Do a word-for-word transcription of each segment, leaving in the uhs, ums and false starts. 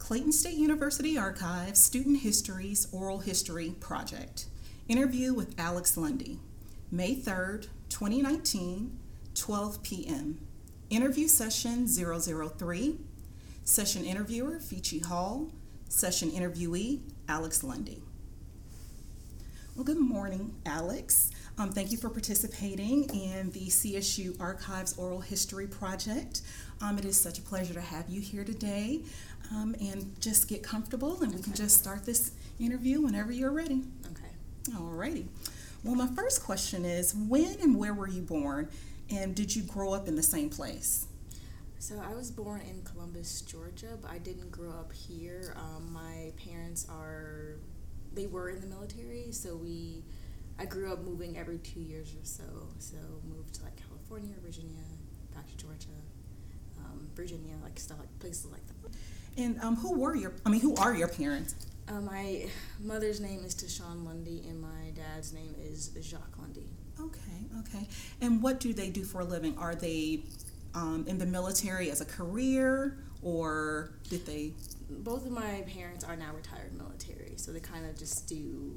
Clayton State University Archives Student Histories Oral History Project. Interview with Alex Lundy, May third, twenty nineteen, twelve p.m. Interview session zero zero three. Session interviewer, Fichi Hall. Session interviewee, Alex Lundy. Well, good morning, Alex. Um, thank you for participating in the C S U Archives Oral History Project. Um, it is such a pleasure to have you here today. Um, and just get comfortable and we Okay. can just start this interview whenever you're ready. Okay. Alrighty. Well, my first question is, when and where were you born, and did you grow up in the same place? So I was born in Columbus, Georgia, but I didn't grow up here. Um, my parents are, they were in the military, so we, I grew up moving every two years or so. So moved to like California, Virginia, back to Georgia, um, Virginia, like stuff like places like that. And um, who were your, I mean, who are your parents? Uh, my mother's name is Tashawn Lundy, and my dad's name is Jacques Lundy. Okay, okay. And what do they do for a living? Are they um, in the military as a career, or did they? Both of my parents are now retired military, so they kind of just do,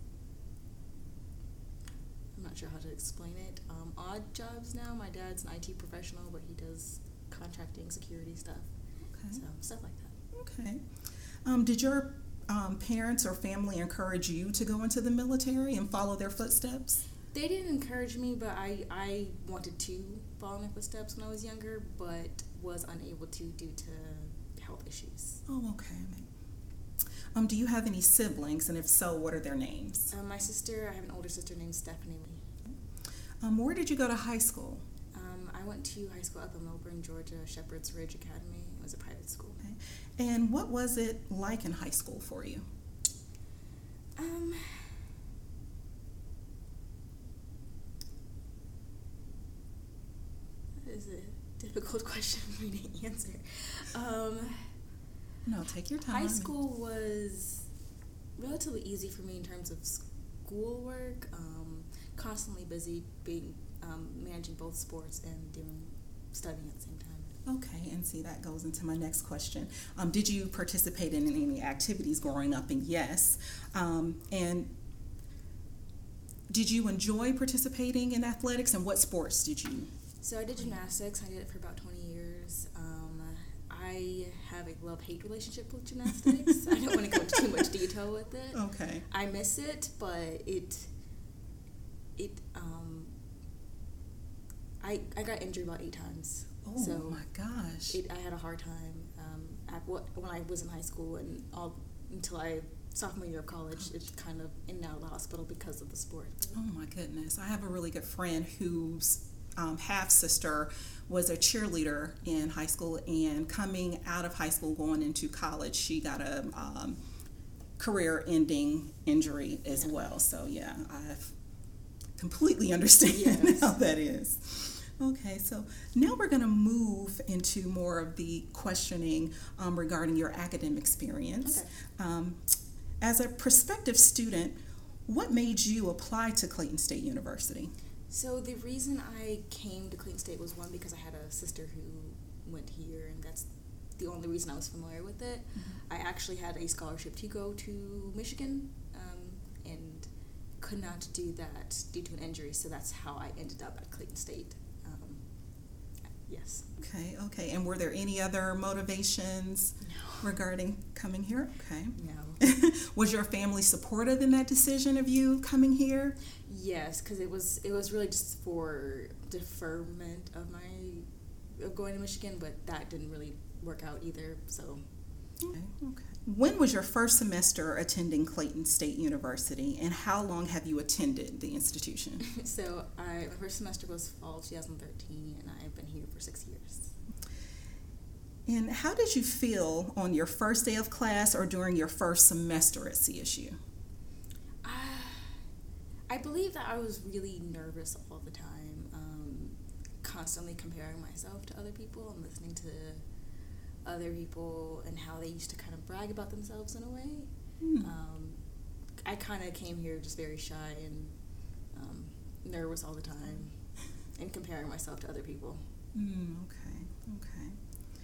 I'm not sure how to explain it, um, odd jobs now. My dad's an I T professional, but he does contracting, security stuff, Okay. so stuff like that. Okay. Um, did your um, parents or family encourage you to go into the military and follow their footsteps? They didn't encourage me, but I, I wanted to follow in their footsteps when I was younger, but was unable to due to health issues. Oh, okay. Um, do you have any siblings, and if so, what are their names? Um, my sister, I have an older sister named Stephanie Lee. Um, where did you go to high school? Um, I went to high school up in Melbourne, Georgia, Shepherd's Ridge Academy. It was a private school. Okay. And what was it like in high school for you? Um, that is a difficult question for me to answer. Um, No, take your time. high school was relatively easy for me in terms of schoolwork. Um, constantly busy, being um, managing both sports and doing studying at the same time. Okay, and see, that goes into my next question. Um, did you participate in any activities growing up? And yes. Um, and did you enjoy participating in athletics, and what sports did you? So I did gymnastics. I did it for about twenty years. Um, I have a love-hate relationship with gymnastics. I don't want to go into too much detail with it. Okay. I miss it, but it, it, um, I, I got injured about eight times. Oh so my gosh. It, I had a hard time um, at what when I was in high school and all until I sophomore year of college. It's kind of in and out of the hospital because of the sport. Oh my goodness. I have a really good friend whose um, half sister was a cheerleader in high school, and coming out of high school going into college, she got a um, career-ending injury as Yeah. well. So yeah, I completely understand Yes. how that is. Okay, so now we're going to move into more of the questioning um, regarding your academic experience. Okay. Um, as a prospective student, what made you apply to Clayton State University? So the reason I came to Clayton State was, one, because I had a sister who went here, and that's the only reason I was familiar with it. Mm-hmm. I actually had a scholarship to go to Michigan, um, and could not do that due to an injury, so that's how I ended up at Clayton State. Um, yes. Okay, okay. And were there any other motivations No. regarding coming here? Okay. No. Was your family supportive in that decision of you coming here? Yes, because it was it was really just for deferment of my of going to Michigan, but that didn't really work out either. So. Okay, okay. When was your first semester attending Clayton State University, and how long have you attended the institution? So I, my first semester was fall twenty thirteen, and I've been here for six years. And how did you feel on your first day of class or during your first semester at C S U? Uh, I believe that I was really nervous all the time, um, constantly comparing myself to other people and listening to other people and how they used to kind of brag about themselves in a way. Hmm. Um, I kind of came here just very shy and um, nervous all the time and comparing myself to other people. Mm, okay, okay.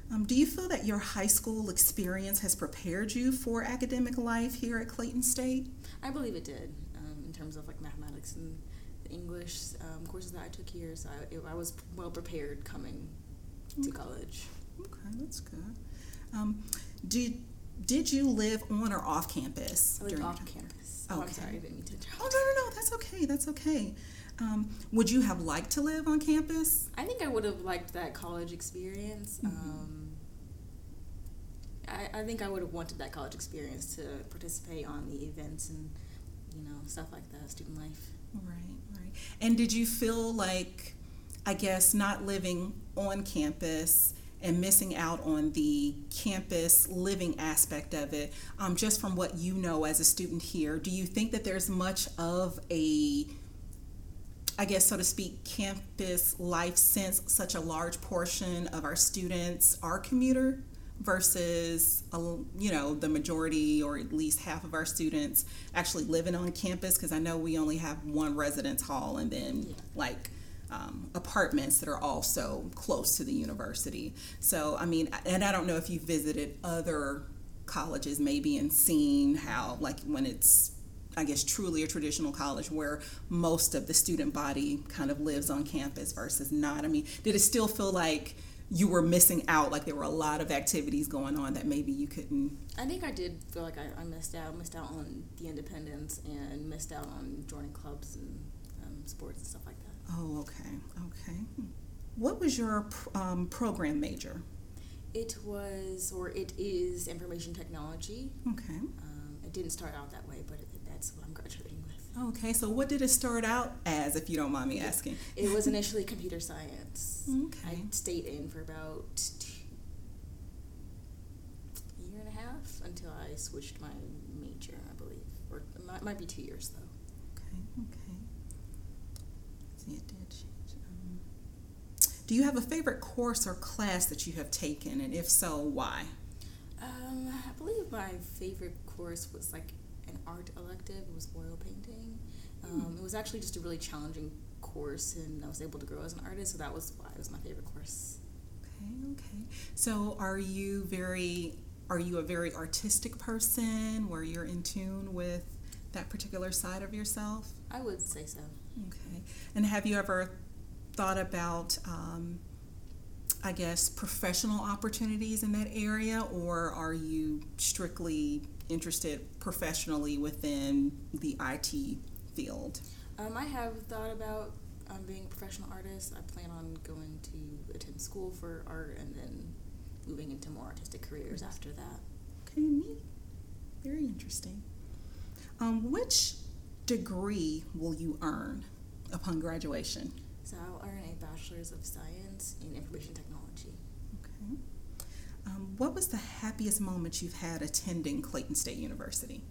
Um, do you feel that your high school experience has prepared you for academic life here at Clayton State? I believe it did, um, in terms of like mathematics and the English um, courses that I took here. So I, I was well prepared coming to Okay. college. Okay, that's good. Um, did did you live on or off campus? I lived during off your time? campus. Oh, I'm Okay. sorry, I didn't mean to interrupt. Oh, no, no, no, that's okay, that's okay. Um, would you have liked to live on campus? I think I would have liked that college experience. Mhm. Um, I, I think I would have wanted that college experience to participate on the events and, you know, stuff like that, student life. Right, right. And did you feel like, I guess, not living on campus and missing out on the campus living aspect of it, um, just from what you know as a student here, do you think that there's much of a, I guess, so to speak, campus life since such a large portion of our students are commuter versus, uh, you know, the majority or at least half of our students actually living on campus? Because I know we only have one residence hall and then Yeah. like um, apartments that are also close to the university. So, I mean, and I don't know if you visited other colleges maybe and seen how, like, when it's, I guess, truly a traditional college where most of the student body kind of lives on campus versus not. I mean, did it still feel like you were missing out, like there were a lot of activities going on that maybe you couldn't? I think I did feel like I, I missed out, missed out on the independence and missed out on joining clubs and um, sports and stuff like that. Oh, okay, okay. What was your um, program major? It was, or it is, information technology. Okay. Um, it didn't start out that way, but it, that's what I'm graduating with. Okay, so what did it start out as, if you don't mind me asking? It was initially computer science. Okay. I stayed in for about a year and a half until I switched my major, I believe. Or it might, might be two years, though. Okay, okay. See, it did change. Um, do you have a favorite course or class that you have taken, and if so, why? Um, I believe my favorite course was like an art elective. It was oil painting. Um, Hmm. It was actually just a really challenging course, and I was able to grow as an artist, so that was why it was my favorite course. Okay, okay. So are you very, are you a very artistic person where you're in tune with that particular side of yourself? I would say so. Okay. And have you ever thought about, um, I guess, professional opportunities in that area, or are you strictly interested professionally within the I T field? Um, I have thought about um, being a professional artist. I plan on going to attend school for art and then moving into more artistic careers after that. Okay, neat. Very interesting. Um, which degree will you earn upon graduation? So I'll earn a Bachelor's of Science in Information Technology. Okay. Um, what was the happiest moment you've had attending Clayton State University?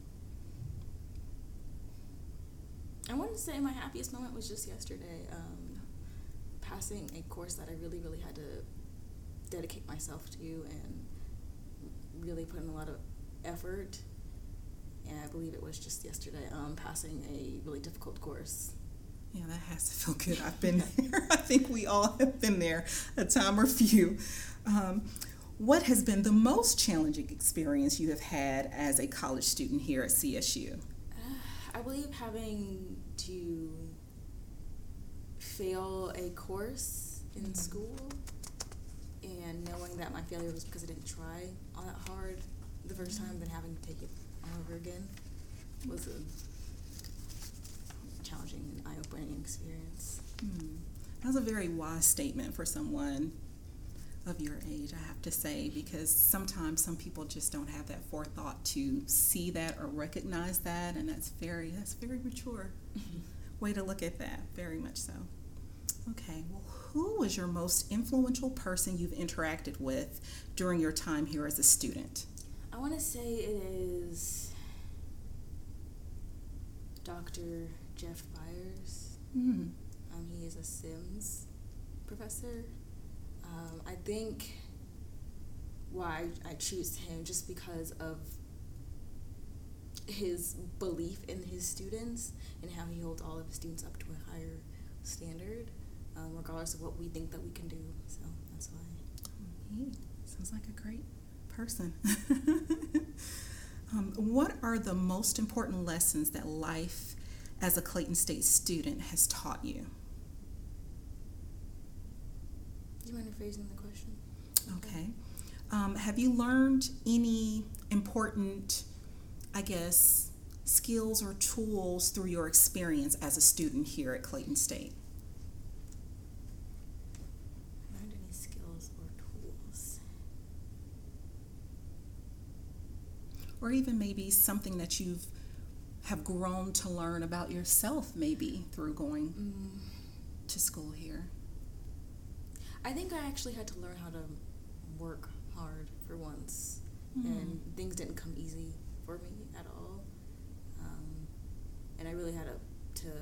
I want to say my happiest moment was just yesterday, um, passing a course that I really, really had to dedicate myself to and really put in a lot of effort. And I believe it was just yesterday, um, passing a really difficult course. Yeah, that has to feel good. I've been there. I think we all have been there, a time or few. Um, what has been the most challenging experience you have had as a college student here at C S U? I believe having to fail a course in Mm-hmm. school and knowing that my failure was because I didn't try all that hard the first time, then having to take it all over again was a challenging and eye-opening experience. Hmm. That was a very wise statement for someone of your age, I have to say, because sometimes some people just don't have that forethought to see that or recognize that, and that's very that's very mature. Way to look at that, very much so. Okay, well, who was your most influential person you've interacted with during your time here as a student? I want to say it is Doctor Jeff Byers. Mm. Um, he is a Sims professor. Um, I think why I choose him just because of his belief in his students and how he holds all of his students up to a higher standard, um, regardless of what we think that we can do. So that's why. Neat. So Sounds like a great person. um, what are the most important lessons that life as a Clayton State student has taught you? Do you mind rephrasing the question? Okay. Um, have you learned any important, I guess, skills or tools through your experience as a student here at Clayton State? Learned any skills or tools? Or even maybe something that you've have grown to learn about yourself maybe through going Mm, to school here. I think I actually had to learn how to work hard for once, Mm. and things didn't come easy for me at all. Um, and I really had to, to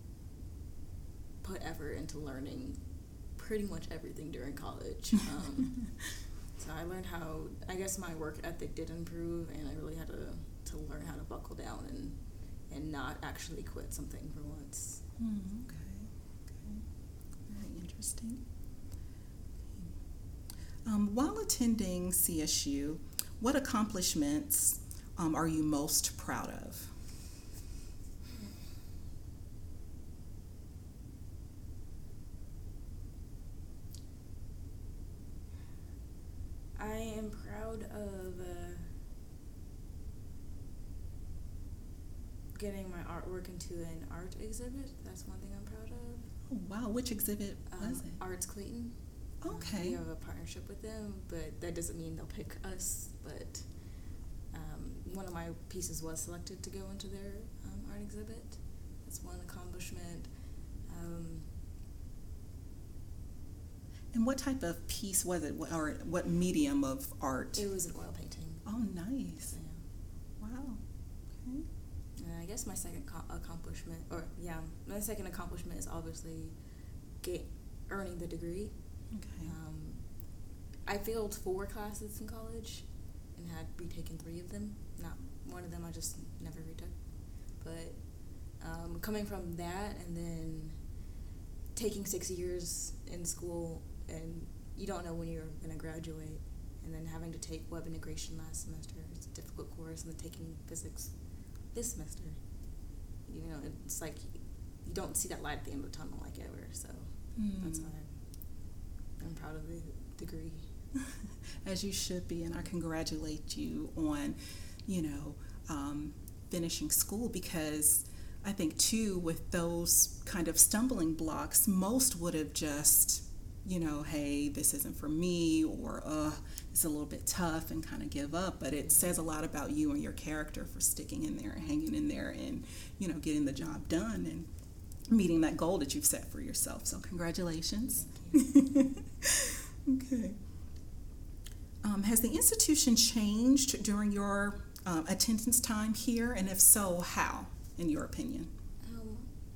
put effort into learning pretty much everything during college. Um, so I learned how, I guess my work ethic did improve, and I really had to, to learn how to buckle down and, and not actually quit something for once. Mm, okay, okay. Very interesting. Um, while attending C S U, what accomplishments um, are you most proud of? I am proud of uh, getting my artwork into an art exhibit. That's one thing I'm proud of. Oh, wow, which exhibit Um, was it? Arts Clayton. Uh, Okay. we have a partnership with them, but that doesn't mean they'll pick us. But um, one of my pieces was selected to go into their um, art exhibit. That's one accomplishment. Um, And what type of piece was it, or what medium of art? it was an oil painting. Oh, nice. So, yeah. Wow. Okay. And I guess my second co- accomplishment, or yeah, my second accomplishment is obviously get earning the degree. Okay. Um, I failed four classes in college and had retaken three of them. Not one of them I just never retook. But um, coming from that and then taking six years in school, and you don't know when you're going to graduate, and then having to take web integration last semester, it's a difficult course, and then taking physics this semester. You know, it's like you don't see that light at the end of the tunnel like ever, so Mm. that's why I'm proud of the degree. As you should be, and I congratulate you on, you know, um, finishing school, because I think too, with those kind of stumbling blocks, most would have just, you know, hey, this isn't for me, or uh, it's a little bit tough, and kind of give up. But it says a lot about you and your character for sticking in there and hanging in there and, you know, getting the job done and meeting that goal that you've set for yourself. So congratulations. Okay. Um, has the institution changed during your um, attendance time here? And if so, how, in your opinion? Um,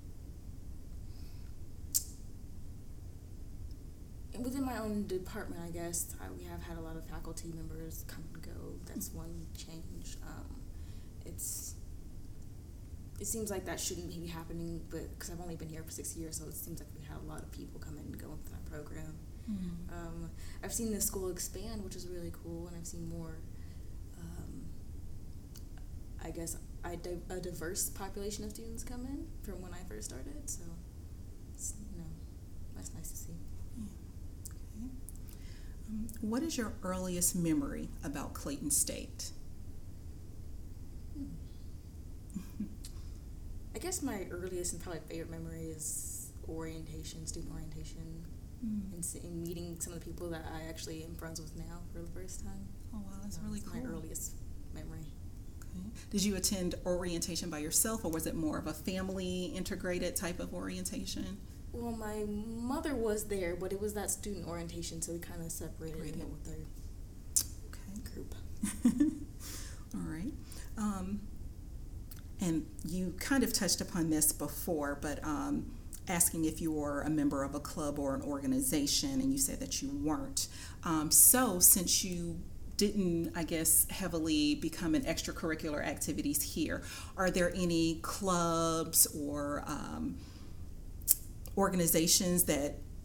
within my own department, I guess, I, we have had a lot of faculty members come and go. That's one change. Um, it's it seems like that shouldn't be happening, but because I've only been here for six years, so it seems like we had a lot of people come in and go into that program. Mm. Um, I've seen the school expand, which is really cool, and I've seen more, um, I guess, I di- a diverse population of students come in from when I first started, so, it's, you know, that's nice to see. Yeah. Okay. Um, what is your earliest memory about Clayton State? Hmm. I guess my earliest and probably favorite memory is orientation, student orientation. Mm. And, see, and meeting some of the people that I actually am friends with now for the first time. Oh, wow, that's So really it's cool. my earliest memory. Okay. Did you attend orientation by yourself, or was it more of a family integrated type of orientation? Well, my mother was there, but it was that student orientation, so we kind of separated Separated. it with our Okay. group. All right. Um, and you kind of touched upon this before, but um, asking if you were a member of a club or an organization, and you said that you weren't. Um, so since you didn't, I guess, heavily become in extracurricular activities here, are there any clubs or um, organizations that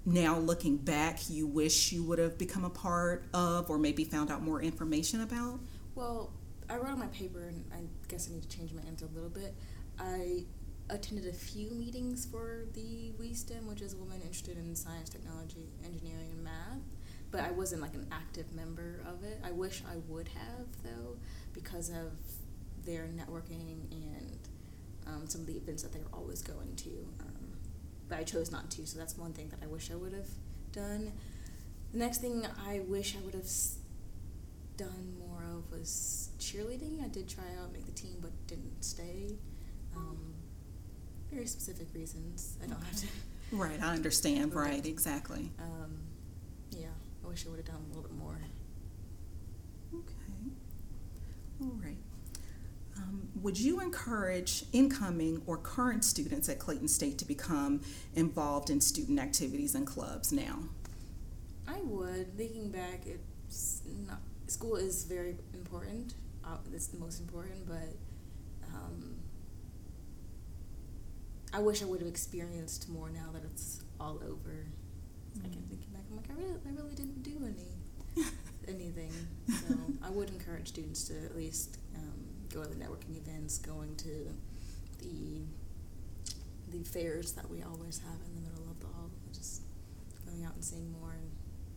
now looking back you wish you would have become a part of or maybe found out more information about? Well, I wrote on my paper, and I guess I need to change my answer a little bit. I attended a few meetings for the W E STEM, which is Women Interested in Science, Technology, Engineering, and Math, but I wasn't like an active member of it. I wish I would have, though, because of their networking and um, some of the events that they were always going to. Um, but I chose not to, so that's one thing that I wish I would have done. The next thing I wish I would have done more of was cheerleading. I did try out, make the team, but didn't stay. Um, very specific reasons. I don't have to. Right, I understand. Right, exactly. Um, yeah, I wish I would have done a little bit more. Okay. All right. Um, would you encourage incoming or current students at Clayton State to become involved in student activities and clubs now? I would. Thinking back, it's not, school is very important. Uh, it's the most important, but um, I wish I would have experienced more now that it's all over. Mm-hmm. I can think back, I'm like, I really, I really didn't do any anything. So I would encourage students to at least um, go to the networking events, going to the the fairs that we always have in the middle of the hall, just going out and seeing more. And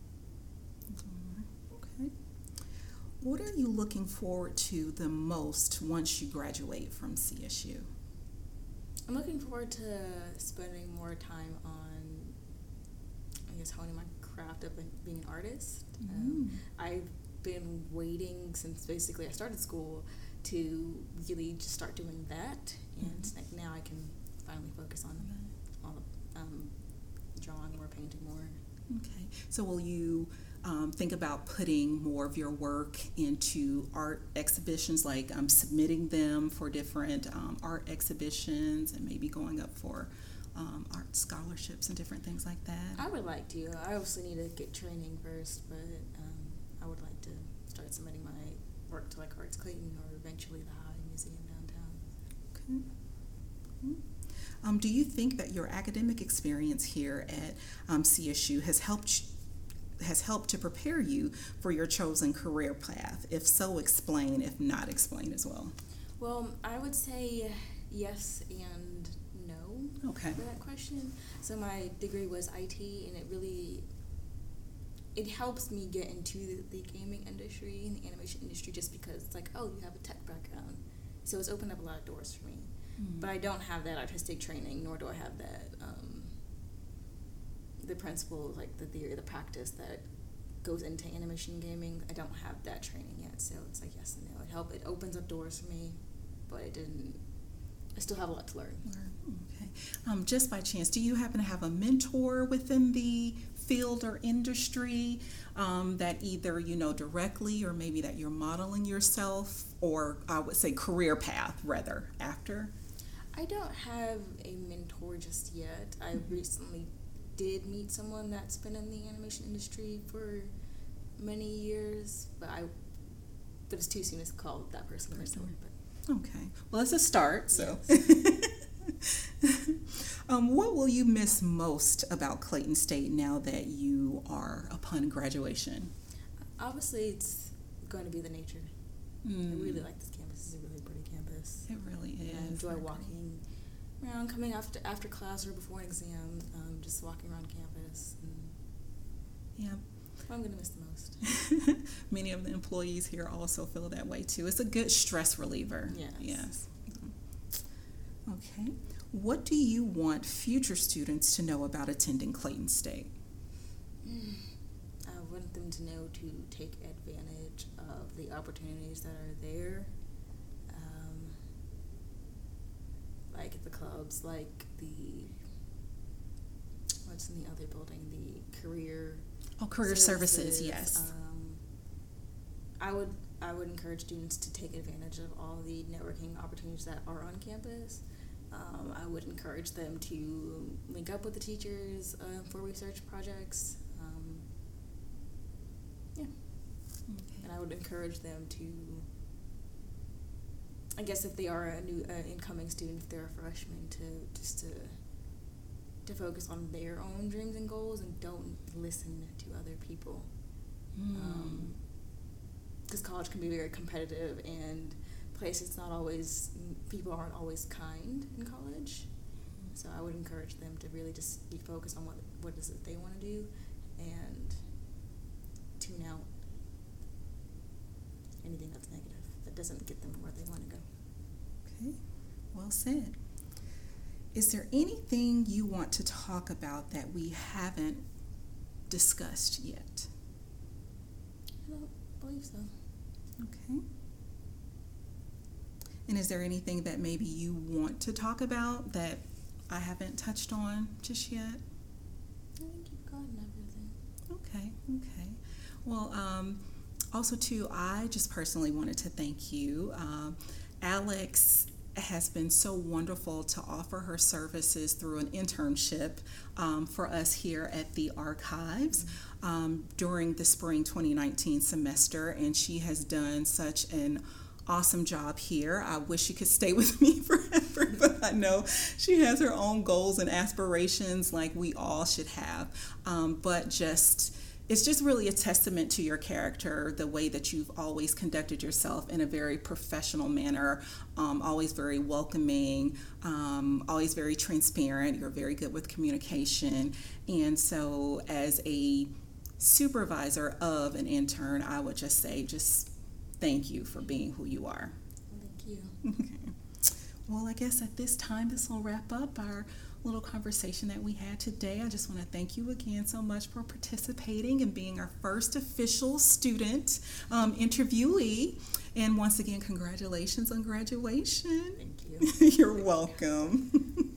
okay. What are you looking forward to the most once you graduate from C S U? I'm looking forward to spending more time on, I guess, honing my craft of being an artist. Mm. Um, I've been waiting since basically I started school to really just start doing that, and mm-hmm. now I can finally focus on all the um, drawing or painting more. Okay, so will you um, think about putting more of your work into art exhibitions, like um, submitting them for different um, art exhibitions and maybe going up for um, art scholarships and different things like that? I would like to. I obviously need to get training first, but um, I would like to start submitting my work to like Arts Clayton or eventually the High Museum downtown. Okay. Mm-hmm. Um, do you think that your academic experience here at um, C S U has helped has helped to prepare you for your chosen career path? If so, explain. If not, explain as well. Well, I would say yes and no. Okay. For that question. So my degree was I T, and it really it helps me get into the, the gaming industry and the animation industry just because it's like, oh, you have a tech background, so it's opened up a lot of doors for me. But I don't have that artistic training, nor do I have that, um, the principles, like the theory, the practice that goes into animation gaming. I don't have that training yet, so it's like yes and no. It help. It opens up doors for me, but it didn't. I still have a lot to learn. Okay. Um, just by chance, do you happen to have a mentor within the field or industry um, that either you know directly, or maybe that you're modeling yourself, or I would say career path rather after? I don't have a mentor just yet. I mm-hmm. recently did meet someone that's been in the animation industry for many years, but I but it's too soon to call that person a mentor. But okay, well, it's a start. So, yes. um, what will you miss most about Clayton State now that you are upon graduation? Obviously, it's going to be the nature. Mm. I really like this campus. It's a really pretty campus. It really is. I enjoy walking around, coming after after class or before an exam, um, just walking around campus. And yeah. What I'm going to miss the most. Many of the employees here also feel that way too. It's a good stress reliever. Yes. Yes. Okay. What do you want future students to know about attending Clayton State? I want them to know to take advantage of the opportunities that are there. Um, like the clubs, like the, what's in the other building, the career Oh, career services, services yes. Um, I would I would encourage students to take advantage of all the networking opportunities that are on campus. Um, I would encourage them to link up with the teachers uh, for research projects. Um, yeah. Okay. And I would encourage them to, I guess if they are a new uh, incoming student, if they're a freshman, to just to to focus on their own dreams and goals and don't listen to other people. Because mm. um, college can be very competitive, and places not always, people aren't always kind in college. So I would encourage them to really just be focused on what what is it they want to do, and tune out anything that's negative that doesn't get them where they want to go. Okay, well said. Is there anything you want to talk about that we haven't discussed yet? I don't believe so. Okay. And is there anything that maybe you want to talk about that I haven't touched on just yet? I think you've gotten everything. Okay, okay. Well, um, also, too, I just personally wanted to thank you. Um, Alex has been so wonderful to offer her services through an internship um, for us here at the Archives um, during the spring twenty nineteen semester, and she has done such an awesome job here. I wish she could stay with me forever, but I know she has her own goals and aspirations like we all should have. Um, but just it's just really a testament to your character, the way that you've always conducted yourself in a very professional manner, um, always very welcoming, um, always very transparent. You're very good with communication. And so as a supervisor of an intern, I would just say just thank you for being who you are. Thank you. Okay. Well, I guess at this time, this will wrap up our little conversation that we had today. I just want to thank you again so much for participating and being our first official student um, interviewee. And once again, congratulations on graduation. Thank you. You're welcome.